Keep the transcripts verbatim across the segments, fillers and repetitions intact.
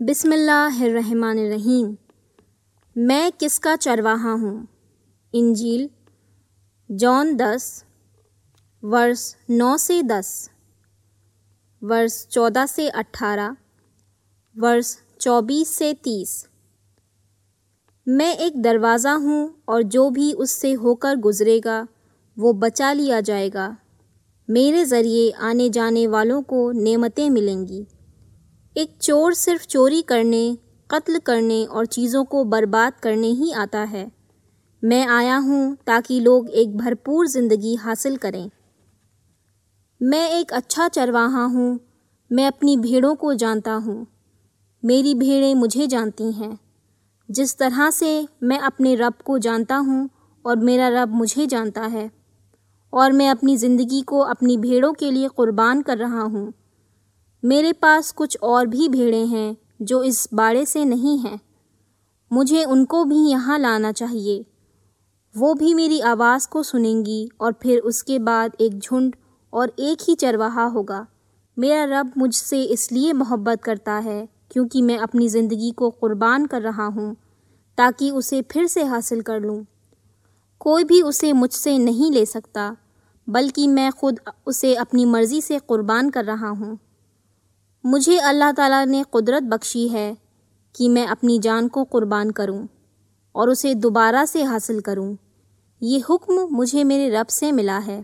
بسم اللہ الرحمن الرحیم۔ میں کس کا چرواہا ہوں؟ انجیل جون دس ورس نو سے دس، ورس چودہ سے اٹھارہ، ورس چوبیس سے تیس۔ میں ایک دروازہ ہوں اور جو بھی اس سے ہو کر گزرے گا وہ بچا لیا جائے گا۔ میرے ذریعے آنے جانے والوں کو نعمتیں ملیں گی۔ ایک چور صرف چوری کرنے، قتل کرنے اور چیزوں کو برباد کرنے ہی آتا ہے۔ میں آیا ہوں تاکہ لوگ ایک بھرپور زندگی حاصل کریں۔ میں ایک اچھا چرواہا ہوں۔ میں اپنی بھیڑوں کو جانتا ہوں۔ میری بھیڑیں مجھے جانتی ہیں، جس طرح سے میں اپنے رب کو جانتا ہوں اور میرا رب مجھے جانتا ہے، اور میں اپنی زندگی کو اپنی بھیڑوں کے لیے قربان کر رہا ہوں۔ میرے پاس کچھ اور بھی بھیڑیں ہیں جو اس باڑے سے نہیں ہیں۔ مجھے ان کو بھی یہاں لانا چاہیے۔ وہ بھی میری آواز کو سنیں گی، اور پھر اس کے بعد ایک جھنڈ اور ایک ہی چرواہا ہوگا۔ میرا رب مجھ سے اس لیے محبت کرتا ہے کیونکہ میں اپنی زندگی کو قربان کر رہا ہوں تاکہ اسے پھر سے حاصل کر لوں۔ کوئی بھی اسے مجھ سے نہیں لے سکتا، بلکہ میں خود اسے اپنی مرضی سے قربان کر رہا ہوں۔ مجھے اللہ تعالیٰ نے قدرت بخشی ہے کہ میں اپنی جان کو قربان کروں اور اسے دوبارہ سے حاصل کروں۔ یہ حکم مجھے میرے رب سے ملا ہے۔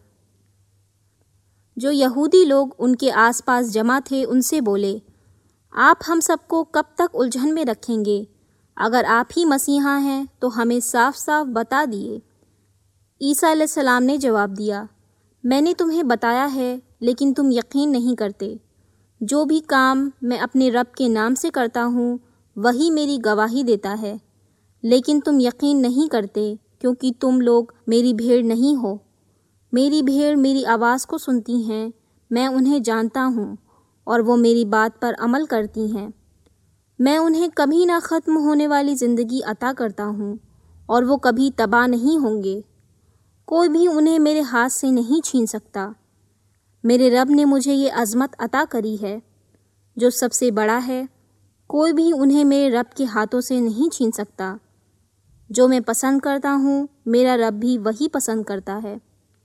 جو یہودی لوگ ان کے آس پاس جمع تھے ان سے بولے، آپ ہم سب کو کب تک الجھن میں رکھیں گے؟ اگر آپ ہی مسیحا ہیں تو ہمیں صاف صاف بتا دیے۔ عیسیٰ علیہ السلام نے جواب دیا، میں نے تمہیں بتایا ہے لیکن تم یقین نہیں کرتے۔ جو بھی کام میں اپنے رب کے نام سے کرتا ہوں وہی میری گواہی دیتا ہے، لیکن تم یقین نہیں کرتے کیونکہ تم لوگ میری بھیڑ نہیں ہو۔ میری بھیڑ میری آواز کو سنتی ہیں، میں انہیں جانتا ہوں اور وہ میری بات پر عمل کرتی ہیں۔ میں انہیں کبھی نہ ختم ہونے والی زندگی عطا کرتا ہوں اور وہ کبھی تباہ نہیں ہوں گے۔ کوئی بھی انہیں میرے ہاتھ سے نہیں چھین سکتا۔ میرے رب نے مجھے یہ عظمت عطا کری ہے جو سب سے بڑا ہے۔ کوئی بھی انہیں میرے رب کے ہاتھوں سے نہیں چھین سکتا۔ جو میں پسند کرتا ہوں میرا رب بھی وہی پسند کرتا ہے۔